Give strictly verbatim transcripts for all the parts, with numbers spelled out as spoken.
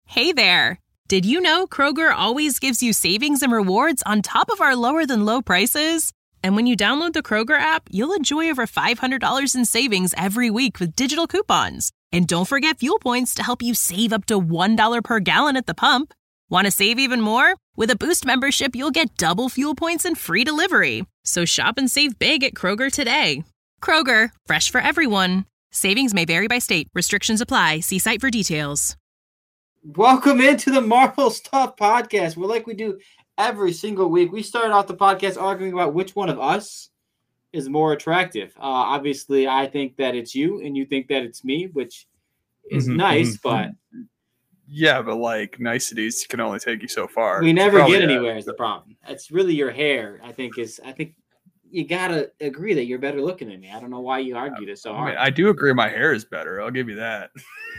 Hey there! Did you know Kroger always gives you savings and rewards on top of our lower-than-low prices? And when you download the Kroger app, you'll enjoy over five hundred dollars in savings every week with digital coupons. And don't forget fuel points to help you save up to one dollar per gallon at the pump. Want to save even more? With a Boost membership, you'll get double fuel points and free delivery. So shop and save big at Kroger today. Kroger, fresh for everyone. Savings may vary by state. Restrictions apply. See site for details. Welcome into the Marvel Stuff Podcast. We're like we do every single week. We started off the podcast arguing about which one of us is more attractive. Uh, obviously, I think that it's you, and you think that it's me, which is mm-hmm, nice, mm-hmm. but... Yeah, but like niceties can only take you so far. We never Probably, get anywhere yeah. is the problem. It's really your hair, I think, is... I think you gotta agree that you're better looking than me. I don't know why you argue this so I hard. mean, I do agree my hair is better. I'll give you that.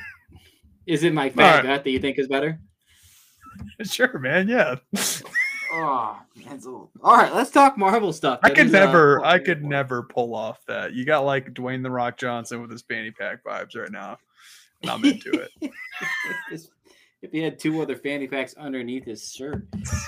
Is it my fat right. gut that you think is better? Sure, man. Yeah. Oh, man. So, all right, let's talk Marvel stuff. I That could is, never, uh, I could never pull off that. You got like Dwayne the Rock Johnson with his fanny pack vibes right now, and I'm into it. If he had two other fanny packs underneath his shirt.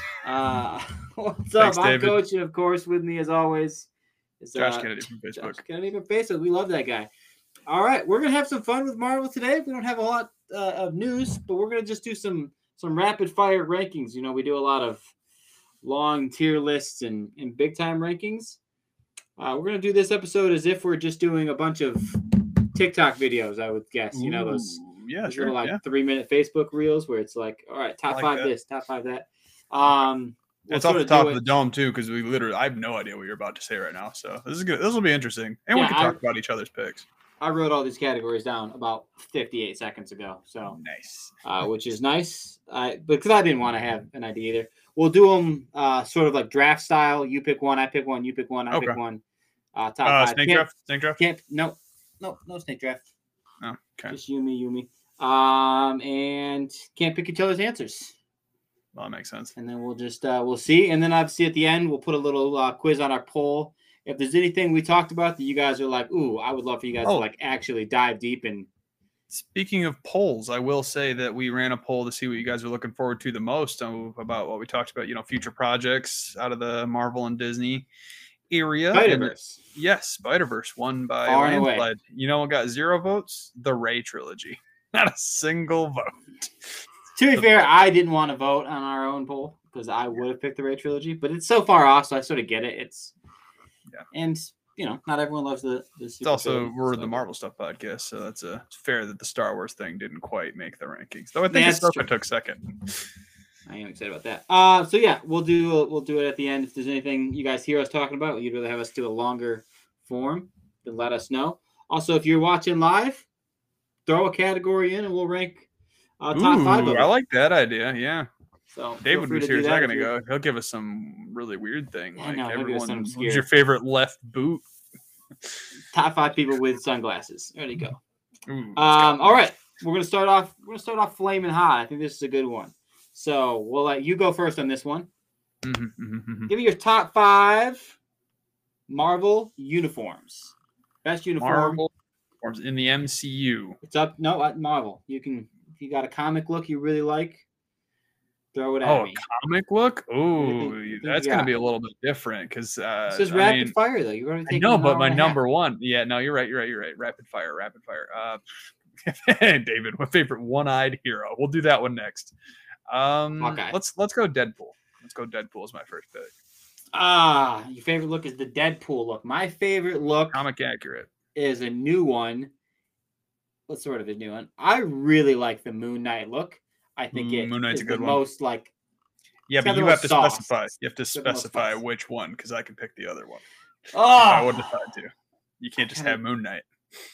Uh, what's Thanks, up? I'm David. Coach, and of course, with me as always is Josh uh, Kennedy from Facebook. Josh Kennedy from Facebook. We love that guy. All right, we're gonna have some fun with Marvel today. We don't have a lot uh, of news, but we're gonna just do some some rapid fire rankings. You know, we do a lot of long tier lists and, and big time rankings. Uh, we're gonna do this episode as if we're just doing a bunch of TikTok videos. I would guess. You know those. Ooh, yeah, Those sure. little, like yeah. three minute Facebook reels where it's like, all right, top like five that. this, top five that. Um, we'll It's off sort the top do of the it- dome too, because we literally I have no idea what you're about to say right now. So this is good. This will be interesting, and Yeah, we can I- talk about each other's picks. I wrote all these categories down about fifty-eight seconds ago, so Nice. uh, which is nice. I because I didn't want to have an idea either. We'll do them uh, sort of like draft style. You pick one, I pick one, you pick one, I Okay. pick one. Uh, top Uh, five. snake Can't- draft. Snake draft. Can't no, no, no snake draft. Oh, okay. Just you, me, you, me. Um, and can't pick each other's answers. Well, that makes sense. And then we'll just uh, we'll see, and then obviously at the end we'll put a little uh, quiz on our poll. If there's anything we talked about that you guys are like, ooh, I would love for you guys Oh. to like actually dive deep and Speaking of polls, I will say that we ran a poll to see what you guys are looking forward to the most um, about what we talked about, you know, future projects out of the Marvel and Disney area. Spider-Verse. And, yes, Spider-Verse won by Far and away. landslide. You know what got zero votes? The Ray trilogy. Not a single vote. To be fair, I didn't want to vote on our own poll because I would have picked the Ray trilogy, but it's so far off, so I sort of get it. It's Yeah. and you know, not everyone loves the. the It's also superhero we're stuff. the Marvel Stuff podcast, so that's a it's fair that the Star Wars thing didn't quite make the rankings. Though I think That's Ahsoka true. took second. I am excited about that. Uh, so yeah, we'll do we'll do it at the end. If there's anything you guys hear us talking about, you'd rather have us do a longer form, then let us know. Also, if you're watching live, throw a category in and we'll rank uh, top Ooh, five of I it. like that idea. Yeah. So feel David free was to here do a that second if you're- ago. He'll give us some really weird thing. Yeah, Like no, he'll give us everyone, some what's obscure- your favorite left boot? Top five people with sunglasses. There you go. Ooh, Um, all right, we're gonna start off. We're gonna start off flaming hot. I think this is a good one. So we'll let you go first on this one. mm-hmm. Give me your top five Marvel uniforms. Best uniform. Marvel forms in the M C U. It's up. No, at Marvel. You can. If you got a comic look you really like, throw it at Oh, me. a comic look? What do you think- Ooh, what do you think that's you going to got? be a little bit different because uh, This is I rapid mean, fire though. You're going to I take. know, an but hour my and a half. number one. Yeah, no, you're right. You're right. You're right. Rapid fire. Rapid fire. Uh, David, my favorite one-eyed hero. We'll do that one next. Um, Hawkeye. let's let's go Deadpool. Let's go Deadpool as my first pick. Ah, your favorite look is the Deadpool look. My favorite look Comic accurate. is a new one. What sort of a new one? I really like the Moon Knight look. I think it Moon Knight's is a good the one. most like Yeah, It's but got the you most have to sauce. specify. You have to It's got the most specify sauce. which one because I can pick the other one. If I would oh decide to. You can't just kinda- have Moon Knight.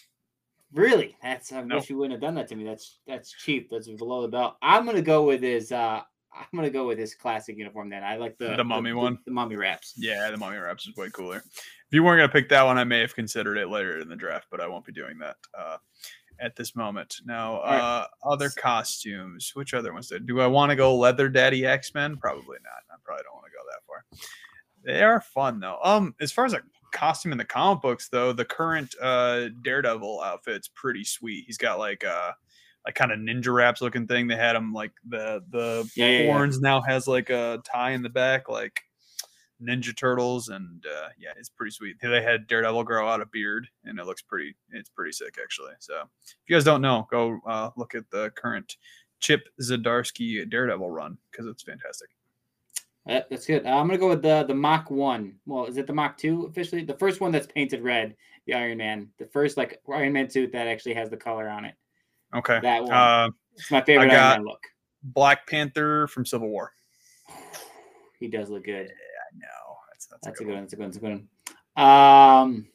really. That's I No. wish you wouldn't have done that to me. That's that's cheap. That's below the belt. I'm gonna go with his uh I'm gonna go with his classic uniform then. I like the The mummy one? The, the mummy wraps. Yeah, the Mummy Wraps is way cooler. If you weren't going to pick that one, I may have considered it later in the draft, but I won't be doing that uh, at this moment. Now, right. uh, other costumes. Which other ones did? Do I want to go Leather Daddy X-Men? Probably not. I probably don't want to go that far. They are fun, though. Um, As far as a costume in the comic books, though, the current uh, Daredevil outfit's pretty sweet. He's got like a, like kind of ninja wraps looking thing. They had him like the the Yeah, yeah, yeah. horns now has like a tie in the back, like Ninja Turtles, and uh, yeah, it's pretty sweet. They had Daredevil grow out a beard, and it looks pretty. It's pretty sick actually. So if you guys don't know, go uh, look at the current Chip Zdarsky Daredevil run because it's fantastic. Yeah, that's good. Uh, I'm gonna go with the the Mach one. Well, is it the Mach two officially? The first one that's painted red, the Iron Man. The first like Iron Man suit that actually has the color on it. Okay, That one. Uh, It's my favorite I got Iron Man look. Black Panther from Civil War. He does look good. I know that's that's, That's a a good good one. one. That's a good one. That's a good one. Um,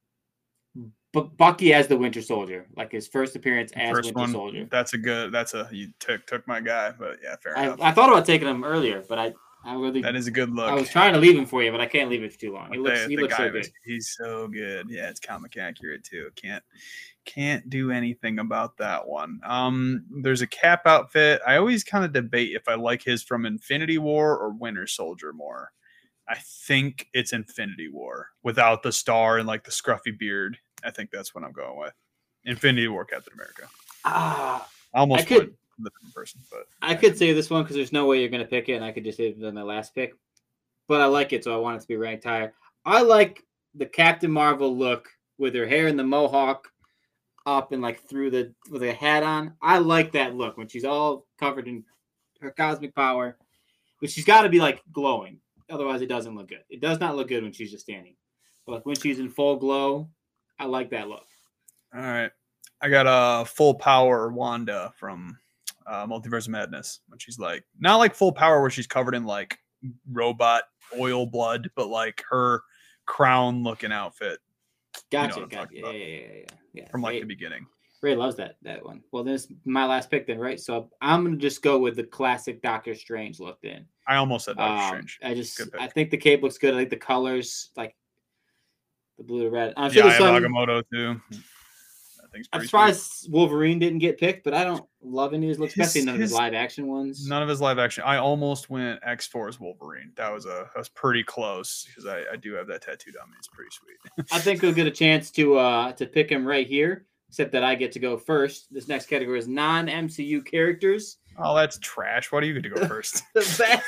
but Bucky as the Winter Soldier, like his first appearance as First Winter one, Soldier. that's a good. That's a you took took my guy, but yeah, fair I, enough. I thought about taking him earlier, but I, I really, That is a good look. I was trying to leave him for you, but I can't leave it for too long. He The- looks, he the looks so guy good. is- He's so good. Yeah, it's comic accurate too. Can't can't do anything about that one. Um, there's a Cap outfit. I always kind of debate if I like his from Infinity War or Winter Soldier more. I think it's Infinity War without the star and like the scruffy beard. I think that's what I'm going with. Infinity War Captain America. Ah, I almost I could- went the different person, but I could save this one because there's no way you're going to pick it, and I could just save it on my last pick. But I like it, so I want it to be ranked higher. I like the Captain Marvel look with her hair and the mohawk up and like through the with a hat on. I like that look when she's all covered in her cosmic power, but she's got to be like glowing. Otherwise, it doesn't look good. It does not look good when she's just standing. But when she's in full glow, I like that look. all right. I got a full power Wanda from uh, Multiverse of Madness when she's like not like full power where she's covered in like robot oil blood, but like her crown looking outfit Gotcha. what I'm gotcha. talking Yeah, about. yeah, yeah, yeah, yeah. from like Ray, the beginning. Ray loves that that one. Well, this is my last pick then, right? So I'm gonna just go with the classic Doctor Strange look then. I almost said Doctor Um, Strange. I just Good pick. I think the cape looks good. I like the colors, like the blue to red. I'm Yeah, I sure have some, Agamotto too. I think it's I'm pretty surprised Wolverine didn't get picked, but I don't love any of his looks, His- especially none of his his- live action ones. sweet. None of his live action. I almost went X-Force Wolverine. That was a that was pretty close because I, I do have that tattooed on me. It's pretty sweet. I think we'll get a chance to uh to pick him right here, except that I get to go first. This next category is non-M C U characters. Oh, that's trash. Why do you get to go first? The best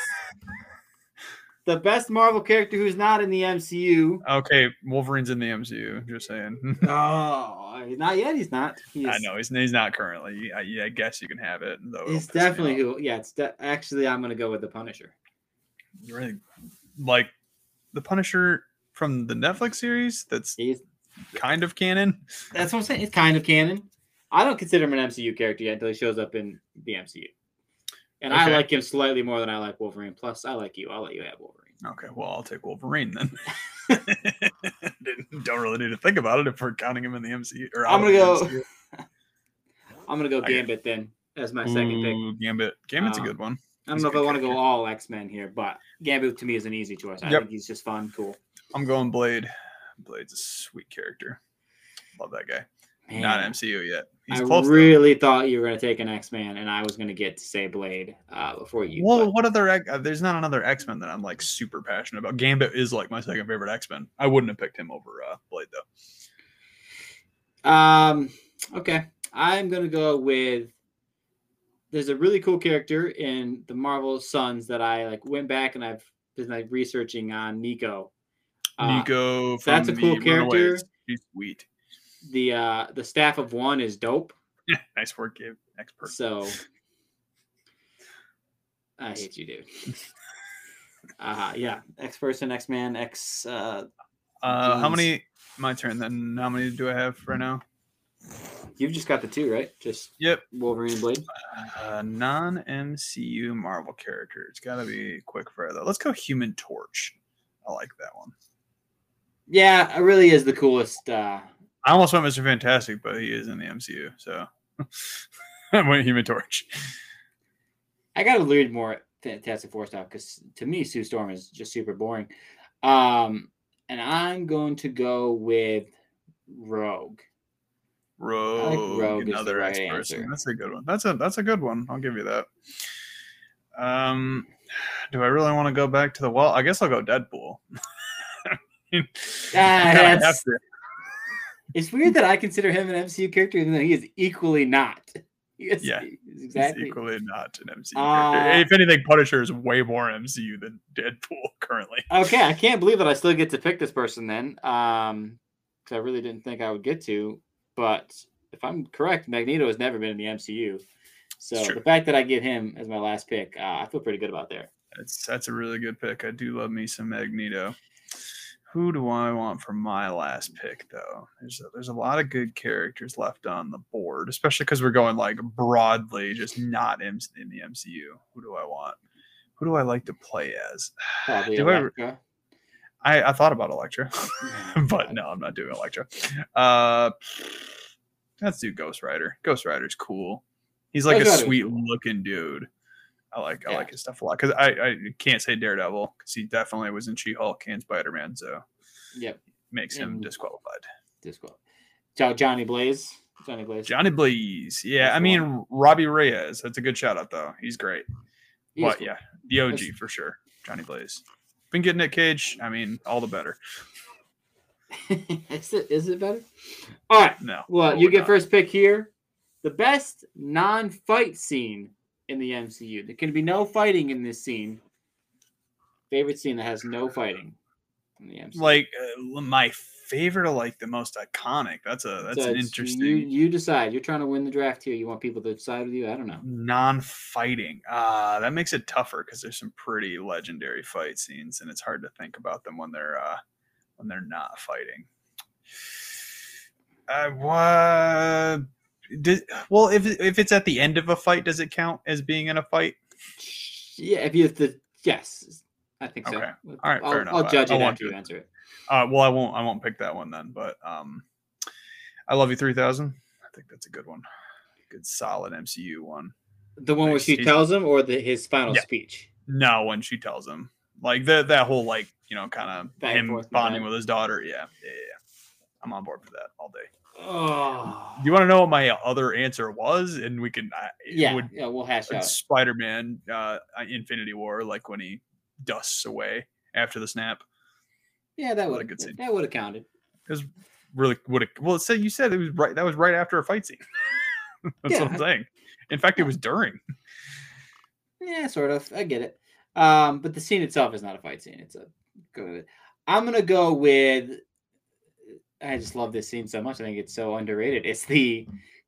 the best Marvel character who's not in the M C U. Okay, Wolverine's in the M C U. Just saying. Oh, not yet. He's not. He I is- know he's he's not currently. I, yeah, I guess you can have it. Though it'll He's piss me definitely off. who. Yeah, it's de- actually I'm gonna go with the Punisher. You really like the Punisher from the Netflix series. That's He's kind of canon. that's what I'm saying. It's kind of canon. I don't consider him an M C U character yet until he shows up in the M C U. And I Okay. like him slightly more than I like Wolverine. Plus, I like you. I'll let you have Wolverine. Okay, well I'll take Wolverine then. Didn't- Don't really need to think about it if we're counting him in the M C U. Or I'm out gonna of the go. M C U. I'm gonna go I got- Gambit then as my second pick. Ooh, Gambit. Gambit's Uh, a good one. I don't he's know a if I good want to go character. all X Men here, but Gambit to me is an easy choice. I Yep. think he's just fun, cool. I'm going Blade. Blade's a sweet character. Love that guy. Man, Not M C U yet. He's I close. though. really thought you were gonna take an X Man, and I was gonna get to say Blade uh, before you. Well, but- what other? X- uh, There's not another X Men that I'm like super passionate about. Gambit is like my second favorite X Men. I wouldn't have picked him over uh, Blade though. Um. Okay, I'm gonna go with. There's a really cool character in the Marvel Sons that I like went back and I've been like researching on Nico. Uh, Nico. From that's a cool the character. Runaways. He's sweet. The uh the staff of one is dope. Nice work, Gabe. Expert. So I hate you, dude. Uh yeah, X person, X Man, X. Uh, Uh, how Jeez. many? My turn then. How many do I have right now? you've just got the two, right? Just Yep. Wolverine and Blade. Uh, non M C U Marvel character. It's got to be quick fire though. Let's go Human Torch. I like that one. Yeah, it really is the coolest. Uh, I almost went Mister Fantastic, but he is in the M C U, so I went Human Torch. I got to read more Fantastic Four stuff because to me, Sue Storm is just super boring. Um, and I'm going to go with Rogue. Rogue, Rogue is the another right X person. answer. That's a good one. That's a that's a good one. I'll give you that. Um, do I really want to go back to the well? I guess I'll go Deadpool. I kinda have that's- to. It's weird that I consider him an M C U character, even though he is equally not. Yes, Yeah, exactly. He's equally not an M C U Uh, character. If anything, Punisher is way more M C U than Deadpool currently. Okay, I can't believe that I still get to pick this person then, um, because I really didn't think I would get to. But if I'm correct, Magneto has never been in the M C U, so the fact that I get him as my last pick, uh, I feel pretty good about there. That's that's a really good pick. I do love me some Magneto. Who do I want for my last pick, though? There's a, there's a lot of good characters left on the board, especially because we're going like broadly, just not in, in the M C U. Who do I want? Who do I like to play as? Probably do Elektra. I, I I thought about Elektra, but no, I'm not doing Elektra. Uh, let's do Ghost Rider. Ghost Rider's cool. He's like Ghost a Rider's sweet cool. looking dude. I like I Yeah. like his stuff a lot because I, I can't say Daredevil because he definitely was in She-Hulk and Spider-Man, so Yep, makes him And- disqualified. disqual. Jo- Johnny Blaze. Johnny Blaze. Johnny Blaze, yeah. That's I the mean Robbie Reyes. That's a good shout out though. He's great. He's but cool. yeah, the O G That's- for sure. Johnny Blaze. Been getting Nick Cage. I mean, all the better. is it? Is it better? All right. No. Well, no, you we're get not. first pick here. The best non-fight scene in the M C U. There can be no fighting in this scene. Favorite scene that has no fighting in the M C U. Like uh, my favorite or like the most iconic. That's a that's So an it's- interesting You, you decide. You're trying to win the draft here. You want people to side with you? I don't know. non-fighting. Uh that makes it tougher because there's some pretty legendary fight scenes, and it's hard to think about them when they're uh when they're not fighting. Uh, what? Did, well, if if it's at the end of a fight, does it count as being in a fight? Yeah, if you have to, yes, I think so. Okay. All right, I'll, fair enough. I'll judge I- I it want after to. you answer it. Uh, well, I won't. I won't pick that one then. But um, I love you three thousand. I think that's a good one. Good, solid M C U one. The one where Nice. she He's- tells him, or the his final Yeah. speech. No, when she tells him, like the that whole like you know kind of Back and him forth with bonding that. with his daughter. Yeah, yeah, yeah. I'm on board for that all day. Oh, Do you want to know what my other answer was? And we can. I, it yeah, would yeah. We'll hash out. Spider-Man, uh, Infinity War, like when he dusts away after the snap. Yeah, that What a would good scene. that would have counted. It was really would have. Well, say you said it was right. That was right after a fight scene. That's Yeah. what I'm saying. In fact, it was during. Yeah, sort of. I get it. Um, but the scene itself is not a fight scene. It's a good. I'm gonna go with. I just love this scene so much. I think it's so underrated. It's the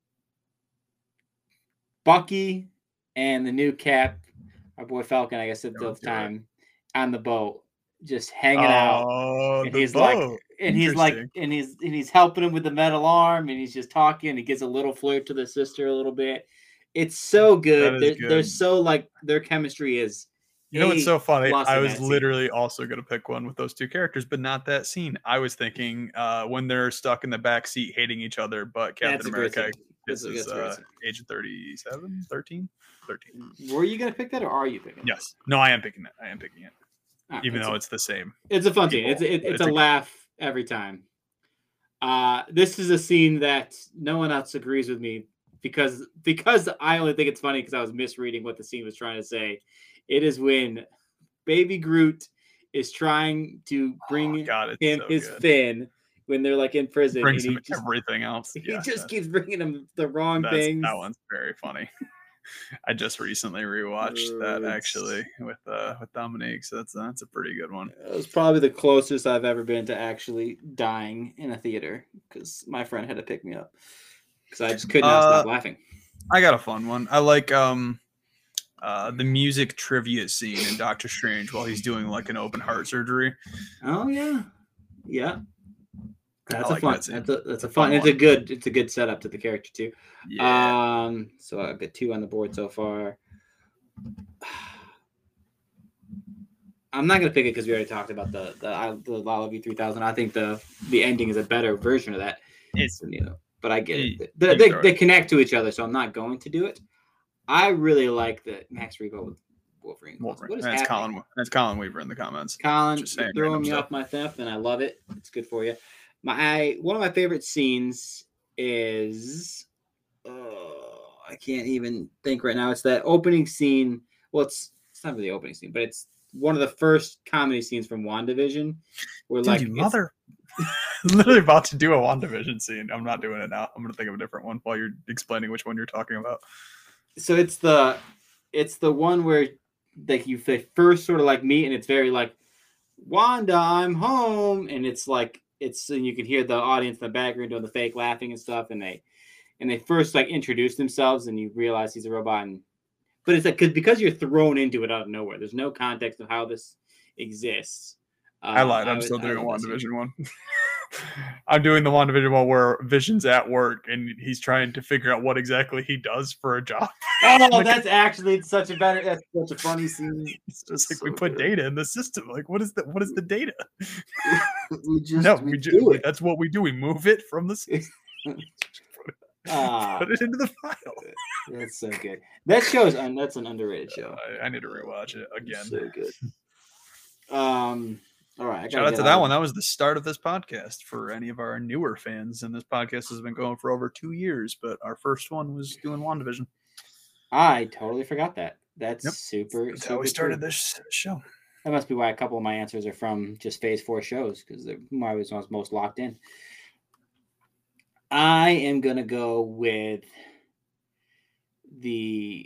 Bucky and the new Cap, our boy Falcon, I guess at Don't the do it. time, on the boat, just hanging out. Oh, And the he's like, boat. and he's like, Interesting. and he's and he's helping him with the metal arm, and he's just talking. He gives a little flirt to the sister a little bit. It's so good. That They're, is they're good. so like their chemistry is. You know what's A so funny? plus I in was that scene. literally also going to pick one with those two characters, but not that scene. I was thinking uh, when they're stuck in the back seat hating each other, but Captain That's a great America scene. That's this a- is that's a great uh, scene. age thirty-seven, thirteen, thirteen. Were you gonna pick that, or are you picking? it? Yes. No, I am picking it. I am picking it, Ah, even it's though a, it's the same. it's a fun scene. It's people, it, but it's it's a a- laugh every time. Uh, this is a scene that no one else agrees with me because because I only think it's funny because I was misreading what the scene was trying to say. It is when Baby Groot is trying to bring Oh, God, it's him so his good. fin when they're like in prison, Brings and him he just everything else. he Yeah, just that's- keeps bringing him the wrong that's- things. That one's very funny. I just recently rewatched that It's- actually with uh with Dominique, so that's that's a pretty good one. It was probably the closest I've ever been to actually dying in a theater because my friend had to pick me up because I just could not Uh, stop laughing. I got a fun one. I like um uh the music trivia scene in Doctor Strange while he's doing like an open heart surgery. Oh yeah, yeah. That's like a fun. that scene. That's a that's a It's a fun fun. It's a one. good. It's a good setup to the character too. Yeah. Um. So I've got two on the board so far. I'm not gonna pick it because we already talked about the the I- the Lala V three thousand. I think the the ending is a better version of that. It's You know, but I get You- it. They, you they, throw it. they connect to each other, so I'm not going to do it. I really like the Max Rebo with Wolverine. Wolverine. What is That's happening? Colin. That's Colin Weaver in the comments. Colin, Just saying you're throwing random me stuff. off my theft, and I love it. It's good for you. My one of my favorite scenes is oh, I can't even think right now. It's that opening scene. Well, it's it's not really the opening scene, but it's one of the first comedy scenes from WandaVision, where Dude, like you it's- mother. literally about to do a WandaVision scene. I'm not doing it now. I'm gonna think of a different one while you're explaining which one you're talking about. So it's the it's the one where like you they first sort of like meet, and it's very like, Wanda, I'm home, and it's like it's and you can hear the audience in the background doing the fake laughing and stuff, and they and they first like introduce themselves, and you realize he's a robot, and but it's like because because you're thrown into it out of nowhere. There's no context of how this exists. Um, I lied. I'm I still would, doing a I would listen. WandaVision one. I'm doing the WandaVision one where Vision's at work and he's trying to figure out what exactly he does for a job. Oh, that's actually such a better. That's such a funny scene. It's just like So we put good. data in the system. Like, what is the what is the data? We just no, we we do just it. that's what we do. We move it from the system. Ah, Put it into the file. that's so good. That show's un, that's an underrated show. I, I need to rewatch it again. So good. Um. All right. I Shout out to that one. That was the start of this podcast for any of our newer fans. And this podcast has been going for over two years, but our first one was doing WandaVision. I totally forgot that. That's Yep. super. That's super how we started cool. this show. That must be why a couple of my answers are from just Phase Four shows because they're I was most locked in. I am gonna go with the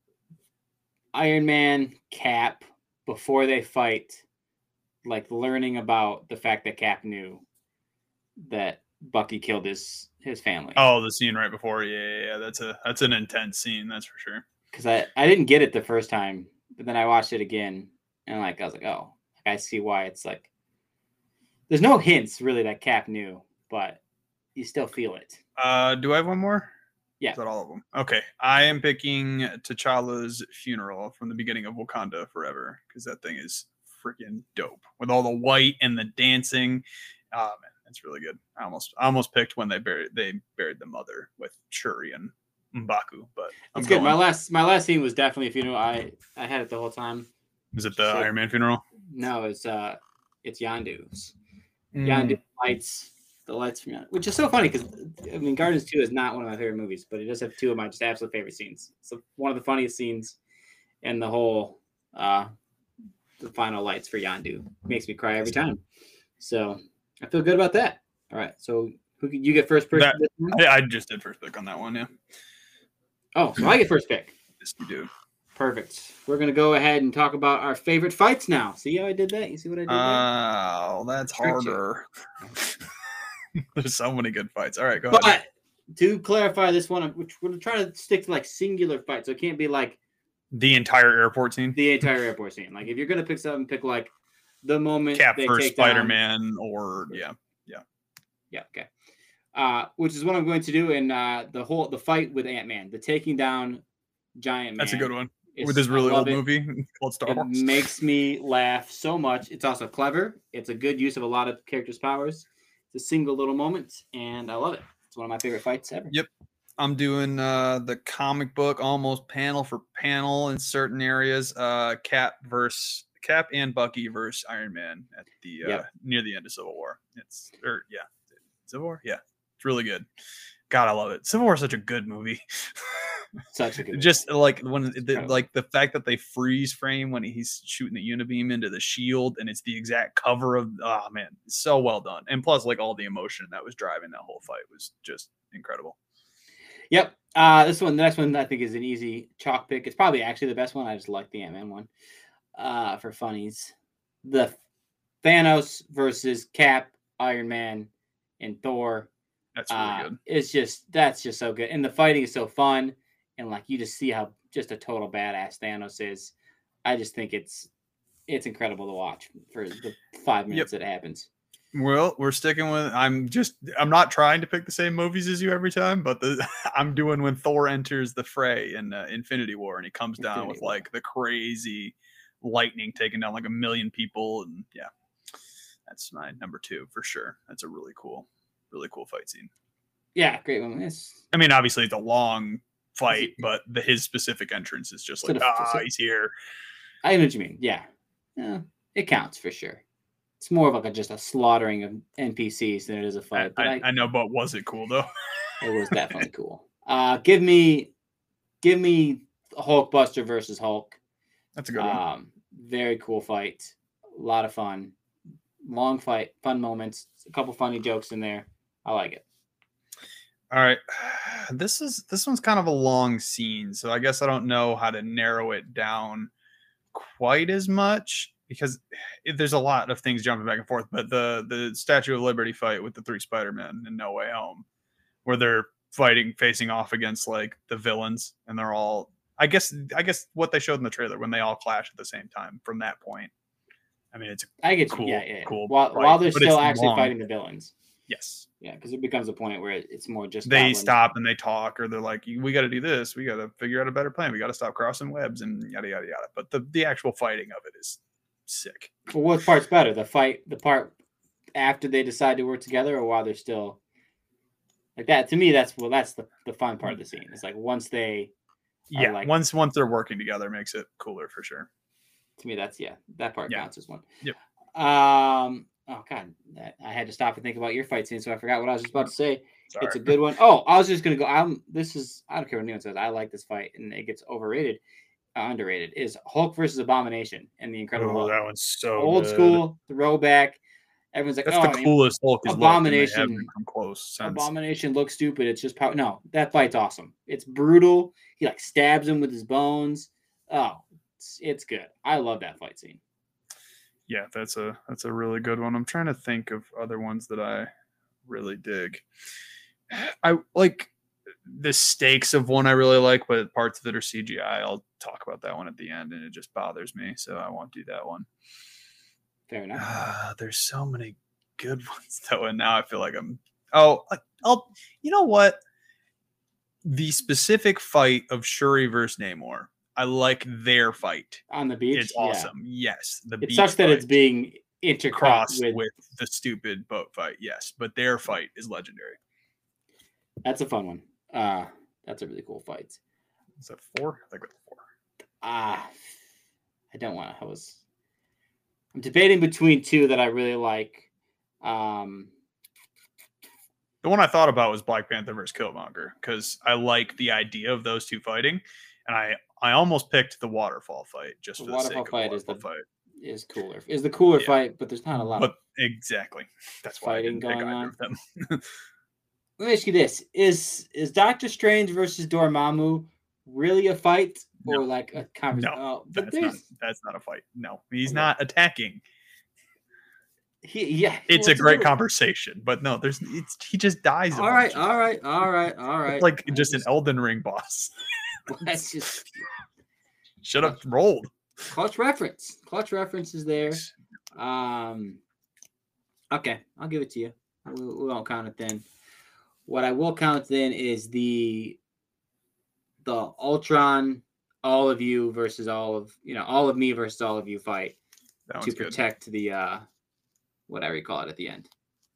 Iron Man Cap before they fight, like learning about the fact that Cap knew that Bucky killed his his family. Oh, the scene right before. Yeah, yeah, yeah. That's a that's an intense scene. That's for sure. Because I, I didn't get it the first time, but then I watched it again and like I was like, oh, I see why it's like. There's no hints really that Cap knew, but you still feel it. Uh, do I have one more? Yeah. Is that all of them? Okay. I am picking T'Challa's funeral from the beginning of Wakanda Forever because that thing is freaking dope with all the white and the dancing. Oh man, that's really good. I almost I almost picked when they buried they buried the mother with Shuri and M'Baku, but I'm It's good. going- My last my last scene was definitely a funeral. I I had it the whole time. Is it the Shit. Iron Man funeral? No, it's uh it's Yondu's. Mm. Yondu lights the lights from Yondu, which is so funny because I mean Guardians two is not one of my favorite movies, but it does have two of my just absolute favorite scenes. So one of the funniest scenes and the whole uh the final lights for Yondu makes me cry every time. So I feel good about that. All right. So who can you get first person? That- this one? I, I just did first pick on that one. Yeah, Oh, so I get first pick. yes, you do. Perfect. We're gonna go ahead and talk about our favorite fights now. See how I did that? You see what I did there? Oh, that's Tricked you. harder. There's so many good fights. All right, go ahead. But to clarify this one, which we're gonna try to stick to like singular fights, so it can't be like The entire airport scene. the entire airport scene. Like if you're gonna pick something, pick like the moment Cap they versus take down- Spider-Man, or yeah, Yeah, okay. Uh, which is what I'm going to do in uh, the whole the fight with Ant-Man, the taking down Giant Man. that's a good one. It's- With this I really love old it. movie called Star It Wars. makes me laugh so much. It's also clever. It's a good use of a lot of characters' powers. It's a single little moment, and I love it. It's one of my favorite fights ever. Yep. I'm doing uh, the comic book almost panel for panel in certain areas. Uh, Cap versus Cap and Bucky versus Iron Man at the uh, Yep. near the end of Civil War. It's or yeah, Civil War. Yeah, it's really good. God, I love it. Civil War is such a good movie. Such a good. Just like when the, incredible. like the fact that they freeze frame when he's shooting the unibeam into the shield and it's the exact cover of oh man, so well done. And plus like all the emotion that was driving that whole fight was just incredible. Yep. Uh, this one, the next one, I think is an easy chalk pick. It's probably actually the best one. I just like the Ant-Man one. Uh, for funnies, the Thanos versus Cap, Iron Man, and Thor. That's really Uh, good. it's just that's just so good, and the fighting is so fun, and like you just see how just a total badass Thanos is. I just think it's it's incredible to watch for the five minutes that it happens. Well, we're sticking with. I'm just. I'm not trying to pick the same movies as you every time, but the I'm doing when Thor enters the fray in uh, Infinity War, and he comes down Infinity with War. like the crazy lightning taking down like a million people, and yeah, that's my number two for sure. That's a really cool, really cool fight scene. Yeah, great one. It's, I mean, obviously it's a long fight, but the his specific entrance is just Sort like of- ah, sort- he's here. I know what you mean. Yeah, yeah, it counts for sure. It's more of like a, just a slaughtering of N P Cs than it is a I, fight. But I, I know, but was it cool though? it was definitely cool. Uh, give me, give me Hulkbuster versus Hulk. That's a good one. Um, very cool fight. A lot of fun. long fight, fun moments, a couple funny jokes in there. I like it. All right. This is this one's kind of a long scene, so I guess I don't know how to narrow it down quite as much because it, there's a lot of things jumping back and forth. But the the Statue of Liberty fight with the three Spider-Men in No Way Home, where they're fighting, facing off against like the villains, and they're all I guess I guess what they showed in the trailer when they all clash at the same time. From that point, I mean, it's I get cool, you. Yeah, yeah. cool. While, fight, while they're but still it's actually long. fighting the villains. Yes. Yeah, because it becomes a point where it's more just they goblin. stop and they talk, or they're like, "We got to do this. We got to figure out a better plan. We got to stop crossing webs and yada yada yada." But the the actual fighting of it is sick. Well, what part's better? The fight, the part after they decide to work together, or while they're still like that? To me, that's well, that's the, the fun part of the scene. It's like once they, Yeah, like, once once they're working together, makes it cooler for sure. To me, that's yeah, that part Yeah. counts as one. Yep. Um. Oh God, that, I had to stop and think about your fight scene, so I forgot what I was just about to say. Sorry. It's a good one. Oh, I was just gonna go. I'm. This is. I don't care what anyone says. I like this fight, and it gets overrated, uh, underrated. Is Hulk versus Abomination and the Incredible Oh, Hulk. that one's so Old good. school throwback. Everyone's like, That's oh, the I mean, coolest Hulk is Abomination- Abomination come close. Since. Abomination looks stupid. It's just power. No, that fight's awesome. It's brutal. He like stabs him with his bones. Oh, it's, it's good. I love that fight scene. Yeah, that's a that's a really good one. I'm trying to think of other ones that I really dig. I like the stakes of one I really like, but parts of it are C G I. I'll talk about that one at the end, and it just bothers me, so I won't do that one. Fair enough. Uh, there's so many good ones though, and now I feel like I'm. Oh, I- I'll. You know what? The specific fight of Shuri versus Namor. I like their fight. On the beach, It's yeah. awesome. Yes, the It beach sucks that fight. it's being intercrossed crossed with, with the stupid boat fight. Yes, but their fight is legendary. That's a fun one. Uh, that's a really cool fight. Is that four? I think it's four. Ah, I don't want to. I was. I'm debating between two that I really like. Um, The one I thought about was Black Panther versus Killmonger because I like the idea of those two fighting, and I I almost picked the waterfall fight just The for the waterfall sake fight of is the the- fight. is cooler. Is the cooler Yeah. fight, but there's not a lot. But exactly, that's why I Fighting didn't pick going either on. of them. Let me ask you this: Is is Doctor Strange versus Dormammu really a fight or No. like a conversation? No, oh, but That's not there's that's not a fight. No, he's Okay. not attacking. he, yeah. It's well, a great little- conversation, but no, there's it's he just dies. a All right, bunch. all right, all right, all right. It's like I just an Elden Ring boss. That's just Should have rolled. clutch reference. Clutch reference is there. Um, okay, I'll give it to you. We, we won't count it then. What I will count then is the the Ultron, all of you versus all of you know, all of me versus all of you fight That to one's good. protect the uh, whatever you call it at the end.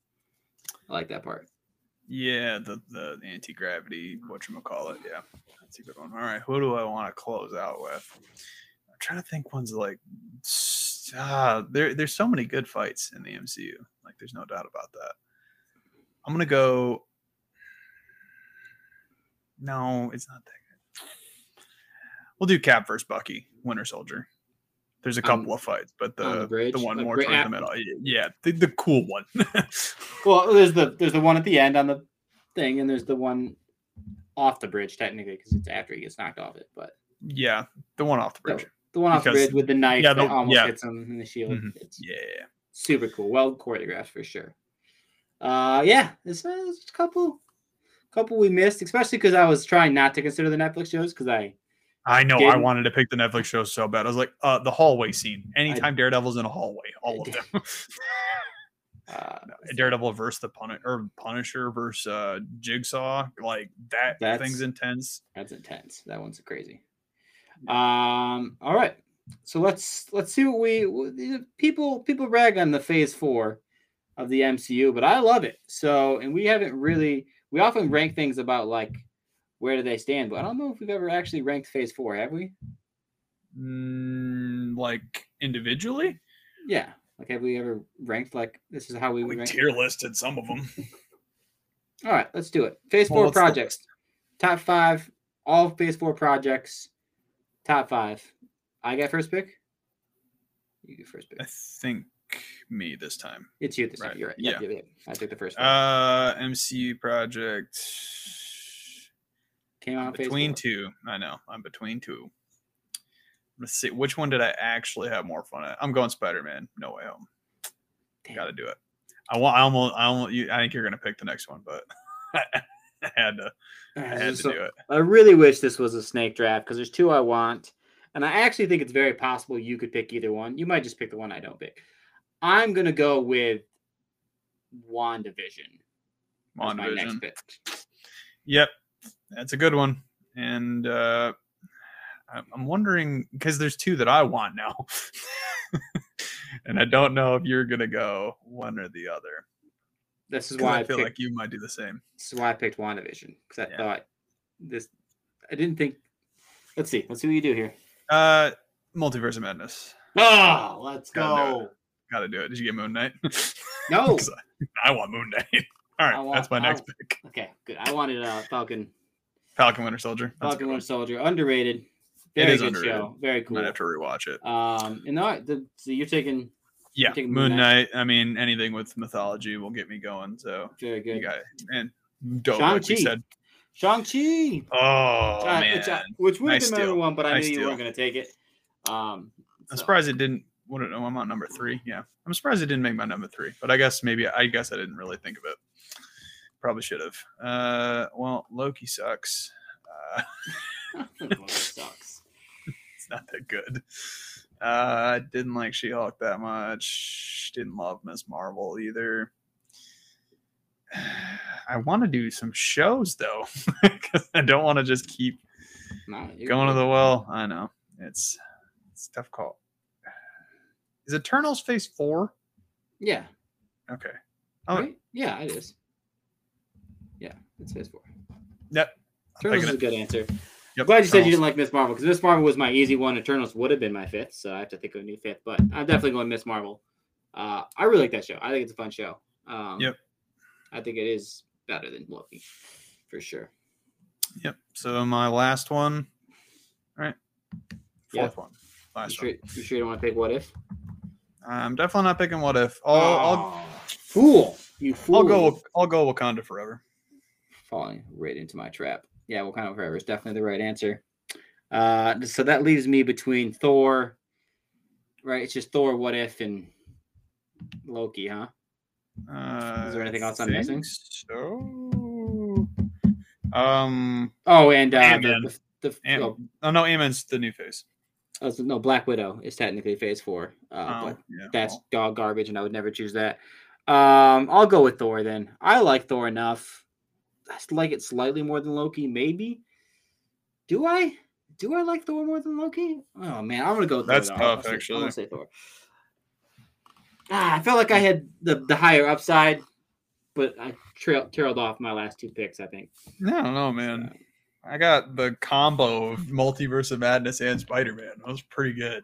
I like that part. Yeah, the the anti gravity, whatchamacallit. Yeah, that's a good one. All right, who do I want to close out with? I'm trying to think ones like ah, there. There's so many good fights in the M C U. Like, there's no doubt about that. I'm gonna go. No, it's not that good. We'll do Cap versus Bucky, Winter Soldier. There's a couple Um, of fights, but the on the bridge? one Like, more right towards at- the middle. Yeah, the, the cool one. Well, there's the there's the one at the end on the thing, and there's the one off the bridge technically because it's after he gets knocked off it. But Yeah, the one off the bridge. the one off the Because- bridge with the knife yeah, the- that almost yeah. hits him in the shield. Mhm. It's Yeah. super cool. Well choreographed for sure. Uh, yeah, there's, uh, there's a couple, couple we missed, especially because I was trying not to consider the Netflix shows because I I know. I Didn't- wanted to pick the Netflix show so bad. I was like, uh, the hallway scene. Anytime Daredevil's in a hallway, all I of them. uh, Daredevil versus the Punisher, or Punisher versus uh, Jigsaw, like that That's- thing's intense. that's intense. That one's crazy. Um, all right, so let's let's see what we what the- people people rag on the Phase Four of the M C U, but I love it. So, and we haven't really we often rank things about like where do they stand, but I don't know if we've ever actually ranked Phase Four, have we? Mm, like individually, Yeah. Like, have we ever ranked like this is how we would we rank? tier listed some of them. All right, let's do it. Phase Well, four what's the projects. list? Top five, all phase four projects. Top five. I got first pick. You get first pick. I think me this time. It's you this Right. time. You're right. Yeah. Yep, yep, yep. I took the first one. Uh, M C U project. Came out I'm on phase between four. two. I know. I'm between two. Let's see. Which one did I actually have more fun at? I'm going Spider-Man. No Way Home. Damn. Got to do it. I want. I almost. I almost. You, I think you're gonna pick the next one, but I had to. I had to So- do it. I really wish this was a snake draft because there's two I want. And I actually think it's very possible you could pick either one. You might just pick the one I don't pick. I'm going to go with WandaVision. as my next WandaVision. pick. Yep, that's a good one. And uh, I'm I'm wondering because there's two that I want now, and I don't know if you're gonna go one or the other. This is 'Cause why I I feel picked, like you might do the same. this is why I picked WandaVision because I Yeah. thought this. I didn't think. Let's see. Let's see what you do here. Uh, Multiverse of Madness. Oh, let's Gotta do go. Got to do it. Did you get Moon Knight? No. 'Cause I I want Moon Knight. All right, I want- that's my next I- pick. Okay, good. I wanted uh, Falcon. Falcon Winter Soldier. That's a Falcon good Winter one. Soldier, underrated. Very is good underrated. show. Very cool. Might have to rewatch it. Um, and all right, the, so you're taking Yeah, taking Moon Moon Knight. I mean, anything with mythology will get me going. So very you good. got it. And dope, like we Shang-Chi. said. Shang-Chi. Oh Uh, man, which, I- which would have Nice been my number steal. one, but I Nice knew you steal. weren't going to take it. Um, I'm so- surprised it didn't. What? No, I'm on number three. Yeah, I'm surprised it didn't make my number three. But I guess maybe I guess I didn't really think of it. Probably should have. Uh, well, Loki sucks. Uh, Loki sucks. it's not that good. Uh, I didn't like She-Hulk that much. Didn't love Miss Marvel either. I want to do some shows though, because I don't want to just keep No, you're going to good. the well. I know it's it's a tough call. Is Eternals phase four? Yeah. Okay. Oh, Right? Yeah, it is. Yeah, it's phase four. yep. I'm Eternals is taking a it. good answer. Yep, Glad you said you Eternals. didn't like Miss Marvel because Miss Marvel was my easy one. Eternals would have been my fifth, so I have to think of a new fifth. But I'm definitely going Miss Marvel. Uh, I really like that show. I think it's a fun show. Um, Yep. I think it is better than Loki, for sure. Yep. So my last one. All right. Fourth Yep. one. You Last sure, one. you sure you don't want to pick What If? I'm definitely not picking What If. I'll I'll, Oh, fool! You fool! I'll go. I'll go Wakanda Forever. Falling right into my trap. Yeah, Wakanda Forever is definitely the right answer. Uh, so that leaves me between Thor, right? It's just Thor, What If, and Loki, huh? Uh, Is there anything else I'm think missing? So, um, Oh, and uh, the, Ant-Man. the, the Ant- oh, oh no, Ant-Man's the new phase. oh, so no, Black Widow is technically Phase Four, uh, Oh, but yeah. that's well, dog garbage, and I would never choose that. Um, I'll go with Thor then. I like Thor enough. I like it slightly more than Loki, maybe. Do I? Do I like Thor more than Loki? Oh man, I'm gonna go. Thor, That's though. tough, I'm gonna say- actually. I'm gonna say Thor. Ah, I felt like I had the, the higher upside, but I trail, trailed off my last two picks. I think. I don't know, man. I got the combo of Multiverse of Madness and Spider-Man. That was pretty good.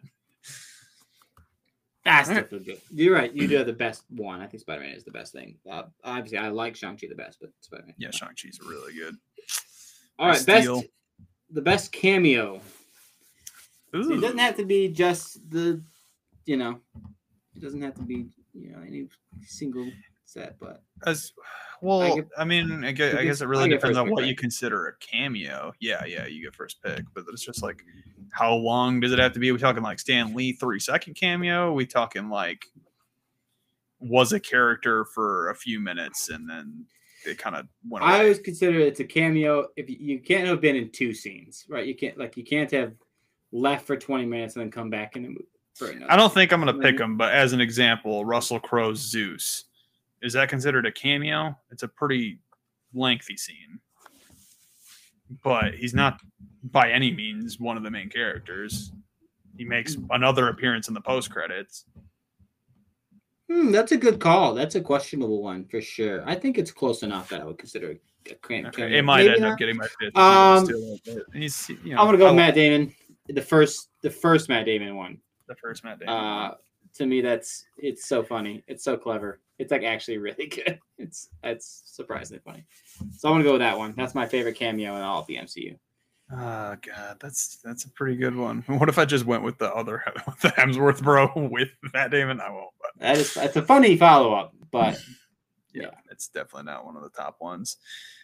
That's Alright. definitely good. You're right. You do have the best one. I think Spider-Man is the best thing. Uh, obviously, I like Shang-Chi the best, but Spider-Man. Yeah, Shang-Chi's really good. All right, Nice best deal. the best cameo. See, Ooh. it doesn't have to be just the, you know, it doesn't have to be you know any single set, but As well, I, I get- mean, I guess, I I get- guess it I really get depends first on pick, what right? you consider a cameo. Yeah, yeah, you get first pick, but it's just like, how long does it have to be? Are we talking like Stan Lee three second cameo? Are we talking like was a character for a few minutes and then it kind of went away? I always consider it's a cameo if you, you can't have been in two scenes, right? You can't like you can't have left for twenty minutes and then come back in a movie for another. I don't think I'm going to Maybe. pick him, but as an example, Russell Crowe's Zeus. Is that considered a cameo? It's a pretty lengthy scene. But he's not by any means one of the main characters. He makes another appearance in the post credits. Hmm, that's a good call. That's a questionable one for sure. I think it's close enough that I would consider a cram- Okay, cameo. it might Maybe end not. up getting my fifth. Um, Still, but he's, you know, I'm gonna go I with like Matt Damon, the first the first Matt Damon one. the first Matt Damon. Uh, to me, that's it's so funny. It's so clever. It's like actually really good. It's it's surprisingly funny. So I'm gonna go with that one. That's my favorite cameo in all of the M C U. Oh god, that's that's a pretty good one. What if I just went with the other with the Hemsworth bro with Matt Damon? I won't. But That is it's a funny follow up, but yeah, yeah. it's definitely not one of the top ones.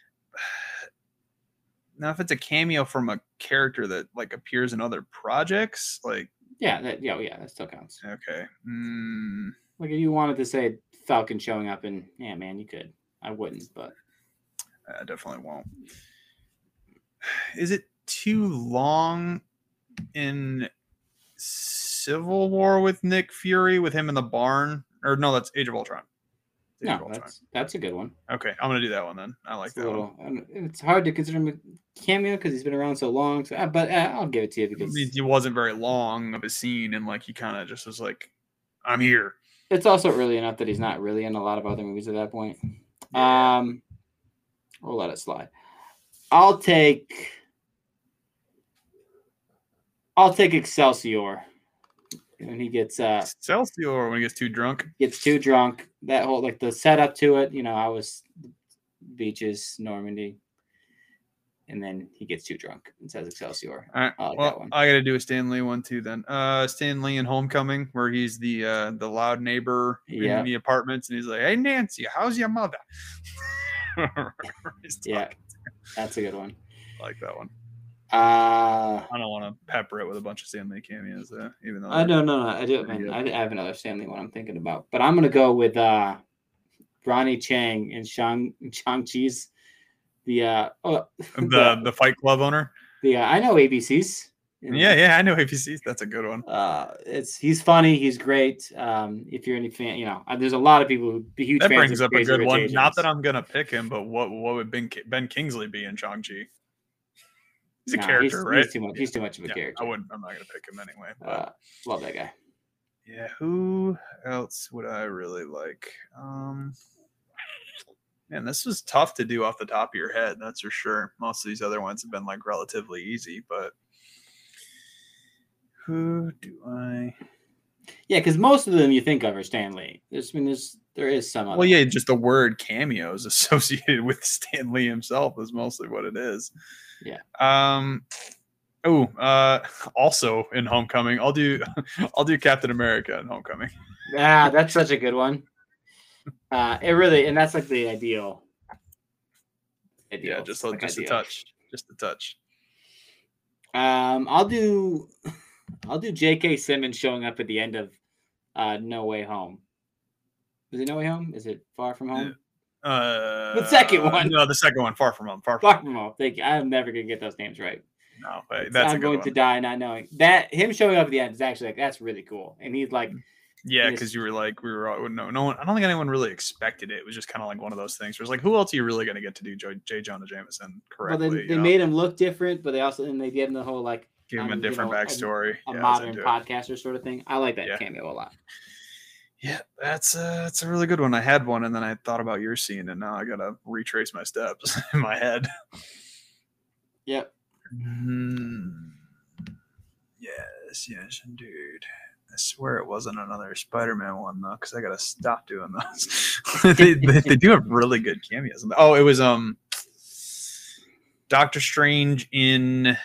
Now, if it's a cameo from a character that like appears in other projects, like yeah, that yeah, yeah, that still counts. okay, mm, Like if you wanted to say Falcon showing up in yeah, man, you could. I wouldn't, but I definitely won't. Is it too long in Civil War with Nick Fury with him in the barn? Or no, that's Age of Ultron. Age no, of Ultron. that's that's a good one. Okay, I'm gonna do that one then. I like It's that a little. one. It's hard to consider him a cameo because he's been around so long. So, uh, but uh, I'll give it to you because It wasn't very long of a scene, and like he kind of just was like, "I'm here." it's also early enough that he's not really in a lot of other movies at that point. Yeah. Um, we'll let it slide. I'll take. I'll take Excelsior. When he gets uh Excelsior when he gets too drunk. gets too drunk. That whole like the setup to it, you know, I was beaches, Normandy, and then he gets too drunk and says Excelsior. All right. I like well, that one. I gotta do a Stan Lee one too then. Uh Stan Lee in Homecoming, where he's the uh the loud neighbor Yeah. in the apartments, and he's like, "Hey Nancy, how's your mother?" He's Yeah, talking. that's a good one. I like that one. Uh I don't want to pepper it with a bunch of Stan Lee cameos, uh, even though I they're- don't know. I do. I, pretty mean, good. I have another Stanley one I'm thinking about, but I'm gonna go with uh Ronnie Chang and Shang Shang Chi's the uh oh, the the Fight Club owner. the uh, I know A B Cs. Yeah, yeah, I know A B Cs. That's a good one. Uh, it's he's funny. He's great. Um, if you're any fan, you know, uh, there's a lot of people who be huge That fans brings of up a Crazy good Rich one. Asians. Not that I'm gonna pick him, but what what would Ben Ben Kingsley be in Shang-Chi? He's a Nah, character, he's, right? He's too much. He's too much of a Yeah, character. I wouldn't. I'm not gonna pick him anyway. But Uh, love that guy. yeah, who else would I really like? Um, man, this was tough to do off the top of your head. That's for sure. Most of these other ones have been like relatively easy, but who do I? Yeah, because most of them you think of are Stan Lee. There's, I mean, there's there is some. Well, other yeah, just the word cameos associated with Stan Lee himself is mostly what it is. Yeah. Um. Oh, uh, also in Homecoming, I'll do, I'll do Captain America in Homecoming. Ah, that's such a good one. Uh, it really, and that's like the ideal. ideal Yeah, just like just a ideal. touch, just a touch. Um, I'll do, I'll do J K. Simmons showing up at the end of uh, No Way Home. Is it No Way Home? Is it Far From Home? Uh, The second one. No, the second one. Far from home. Far from Far From Home. Thank you. I'm never gonna get those names right. No, but that's I'm a good going one. to die not knowing that him showing up at the end is actually like that's really cool, and he's like, Yeah, Yes. because you were like, we were all, no, no one. I don't think anyone really expected it. It was just kind of like one of those things. Where it's like, who else are you really going to get to do J. J. Jonah Jameson well, correctly? they, you they know? made him look different, but they also and they gave him the whole like Give him um, a you different know, a- backstory. a Yeah, I was modern into it. podcaster sort of thing. I like that Yeah. cameo a lot. Yeah, that's a, that's a really good one. I had one, and then I thought about your scene, and now I gotta retrace my steps in my head. Yep. Mm, yes, yes, indeed. I swear it wasn't another Spider-Man one though, because I gotta stop doing those. they, they, they do have really good cameos. Oh, it was um Doctor Strange in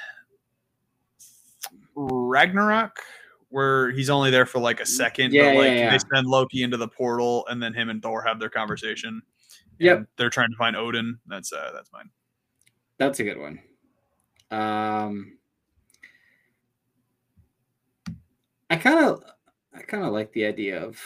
Ragnarok, where he's only there for like a second, Yeah, but like yeah, yeah. they send Loki into the portal, and then him and Thor have their conversation. Yep. And they're trying to find Odin. That's uh, that's mine. That's a good one. Um, I kind of, I kind of like the idea of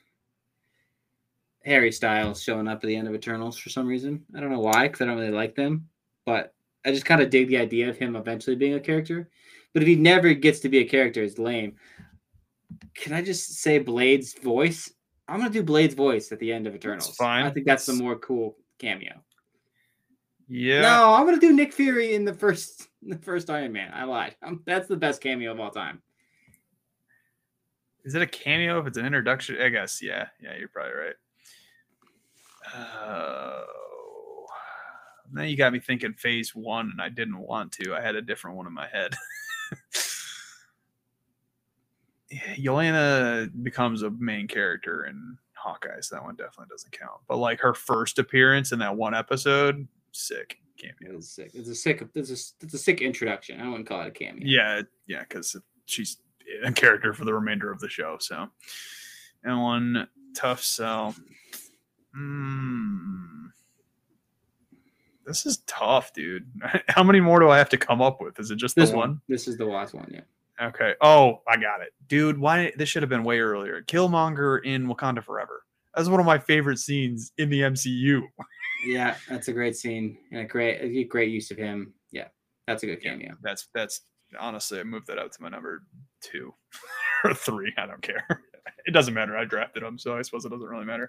Harry Styles showing up at the end of Eternals for some reason. I don't know why, because I don't really like them, but I just kind of dig the idea of him eventually being a character. But if he never gets to be a character, it's lame. Can I just say Blade's voice? I'm gonna do Blade's voice at the end of Eternals. fine. I think that's the That's- more cool cameo. Yeah. No, I'm gonna do Nick Fury in the first the first Iron Man. I lied. Um, that's the best cameo of all time. Is it a cameo if it's an introduction? I guess. Yeah. Yeah, you're probably right. Oh. Now you got me thinking phase one, and I didn't want to. I had a different one in my head. Yelena becomes a main character in Hawkeye, so that one definitely doesn't count. But like her first appearance in that one episode, sick. cameo. It's sick. It's a sick. It's a, it's a sick introduction. I wouldn't call it a cameo. Yeah, yeah, because she's a character for the remainder of the show. So, and one tough sell. Hmm. This is tough, dude. How many more do I have to come up with? Is it just This the one. one? This is the last one. Yeah. Okay. Oh, I got it, dude. Why this should have been way earlier? Killmonger in Wakanda Forever. That's one of my favorite scenes in the M C U. Yeah, that's a great scene and a great, a great use of him. Yeah, that's a good cameo. Yeah, that's that's honestly, I moved that up to my number two or three. I don't care. It doesn't matter. I drafted him, so I suppose it doesn't really matter.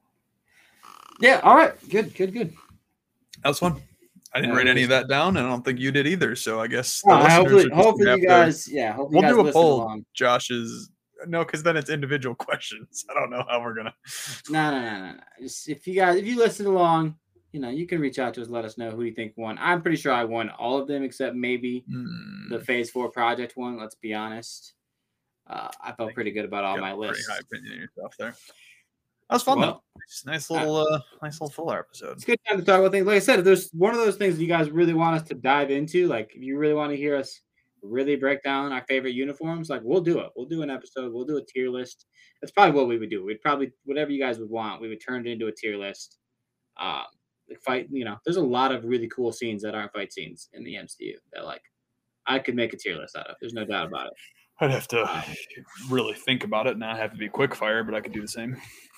Yeah. All right. Good. Good. Good. That was fun. I didn't Yeah, write it any was of that down, and I don't think you did either. So I guess Uh, the listeners hopefully, are just hopefully gonna you have to- guys. Yeah. Hopefully We'll you guys do a listen poll. along. Josh's no, because then it's individual questions. I don't know how we're gonna. No, no, no, no, no. Just if you guys, if you listen along, you know, you can reach out to us. Let us know who you think won. I'm pretty sure I won all of them except maybe Hmm, the Phase Four project one. Let's be honest. Uh, I felt pretty good about all got my a pretty lists. high opinion of yourself there. That was fun Well, though. Nice, nice little, uh, nice little filler episode. It's a good time to talk about things. Like I said, if there's one of those things you guys really want us to dive into, like if you really want to hear us really break down our favorite uniforms, like we'll do it. We'll do an episode. We'll do a tier list. That's probably what we would do. We'd probably whatever you guys would want, we would turn it into a tier list. Um, like fight, you know, there's a lot of really cool scenes that aren't fight scenes in the M C U that like I could make a tier list out of. There's no doubt about it. I'd have to Um, really think about it, not have to be quick fire, but I could do the same.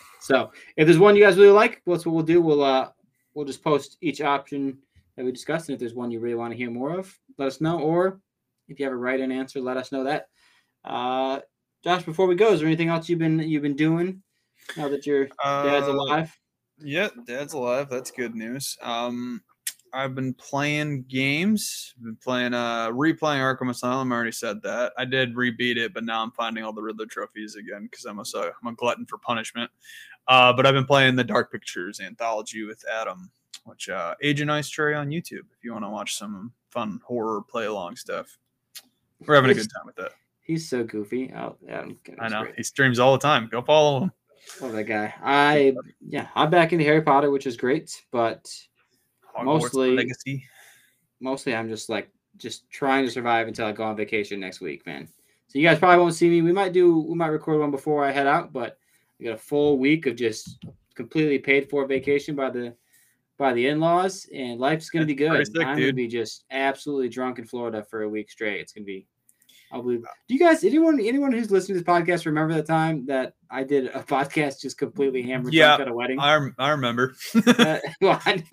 So if there's one you guys really like, that's what we'll do. We'll uh we'll just post each option that we discussed, and if there's one you really want to hear more of, let us know. Or if you have a right-in answer, let us know that. Uh, Josh, before we go, is there anything else you've been you've been doing now that your dad's Uh, alive? Yeah, Dad's alive. That's good news. Um, I've been playing games. Been playing, uh, replaying Arkham Asylum. I already said that. I did rebeat it, but now I'm finding all the Riddler trophies again because I'm a so I'm a glutton for punishment. Uh, but I've been playing the Dark Pictures anthology with Adam, which uh, Agent Ice Tray on YouTube. If you want to watch some fun horror play along stuff, we're having a good time with that. He's so goofy. Oh, yeah, I know he streams all the time. Go follow him. Love that guy. I yeah, I'm back into Harry Potter, which is great, but Hogwarts Mostly- Legacy. mostly I'm just like just trying to survive until I go on vacation next week, man. So you guys probably won't see me. We might do we might record one before I head out, but I got a full week of just completely paid for vacation by the by the in-laws, and life's gonna be good. Pretty sick, I'm dude. gonna be just absolutely drunk in Florida for a week straight. It's gonna be I'll believe. Do you guys anyone anyone who's listening to this podcast remember the time that I did a podcast just completely hammered Yeah, drunk at a wedding? I rem- I remember. Uh, well, I,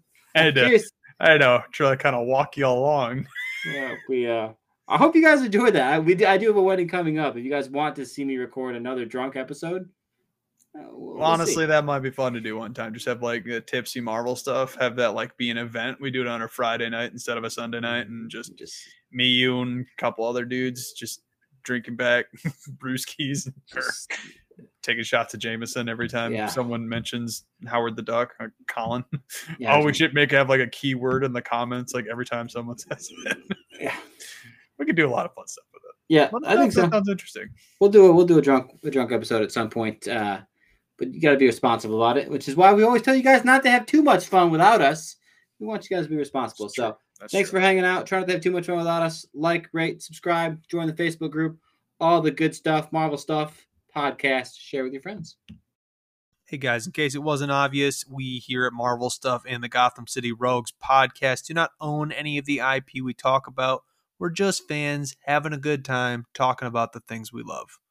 I had to, curious. I had to try to kind of walk you along. Yeah, we. Uh, I hope you guys enjoyed that. I, we do, I do have a wedding coming up. If you guys want to see me record another drunk episode, uh, we'll, we'll Honestly, see. that might be fun to do one time. Just have like the tipsy Marvel stuff. Have that like be an event. We do it on a Friday night instead of a Sunday night, and just just me, you, and a couple other dudes just drinking back brewskis or Just- taking shots of Jameson every time Yeah. someone mentions Howard the Duck or Colin. yeah, oh, we should make have like a keyword in the comments like every time someone says it. yeah, We could do a lot of fun stuff with it. yeah. Well, I think that so. sounds interesting. We'll do it. We'll do a drunk a drunk episode at some point. Uh, but you got to be responsible about it, which is why we always tell you guys not to have too much fun without us. We want you guys to be responsible. That's So true. That's thanks true. for hanging out. Try not to have too much fun without us. Like, rate, subscribe, join the Facebook group, all the good stuff, Marvel stuff, podcast, share with your friends. Hey guys, in case it wasn't obvious, we here at Marvel Stuff and the Gotham City Rogues podcast do not own any of the I P we talk about. We're just fans having a good time talking about the things we love.